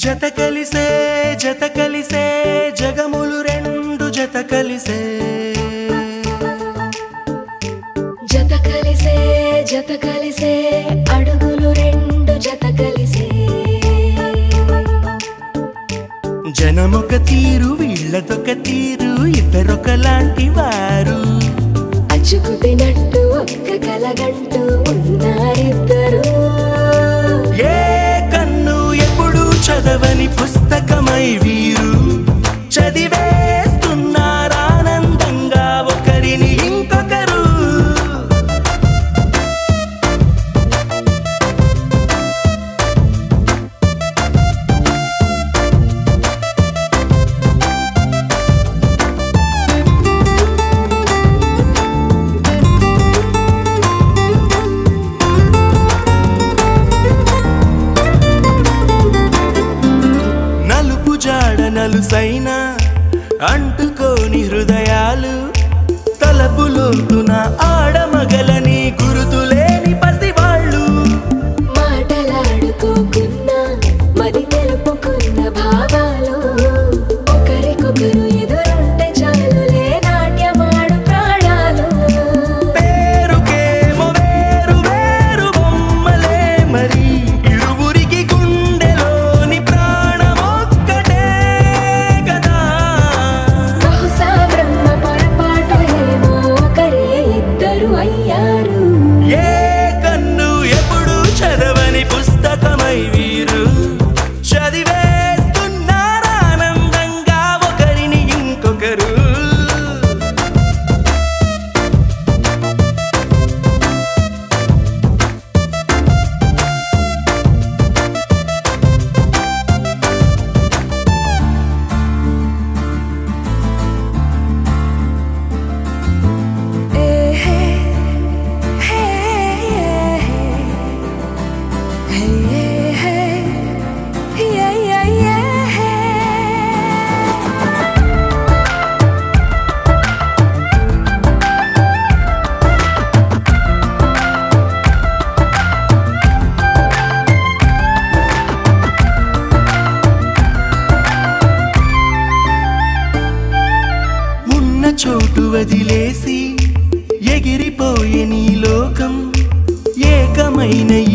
జత కలిసే జగములు రెండు జత కలిసే అడుగులు రెండు జత కలిసే జనమొక తీరు వీళ్ళదొక తీరు ఇద్దరొకలాంటి వారు అచ్చుకు తినట్టు ఒక్క కలగంటూ ఉన్నారిద్దరు ఏ కన్ను ఎప్పుడు చదవని పుస్తకమై వీరు చదివేస్తున్నారానందంగా ఒకరిని ఇంకొకరు నలుసైన అంటుకోని హృదయాలు తలపులోతున ఆడమగలని గురుతులేని పసివాళ్ళు మాటలాడుకోకున్నా మరి తెలుపుకున్న భావాలు ఒకరికొకరు ఎదురుంటే చాలులే నాట్యమాడు ప్రాణాలు పేరుకేమో వేరు వేరు బొమ్మలే మరి ఇరువురికి గుండెలోని ప్రాణమొక్కటే కదా బహుశా బ్రహ్మ పొరపాటు ఏమో ఒకరే ఇద్దరు అయ్యారు ఏ కన్ను ఎప్పుడు చదవని పుస్తకమై వీరు చదివేస్తున్నారానందంగా ఒకరిని ఇంకొకరు చోటు వదిలేసి ఎగిరిపోయే నీ లోకం ఏకమైన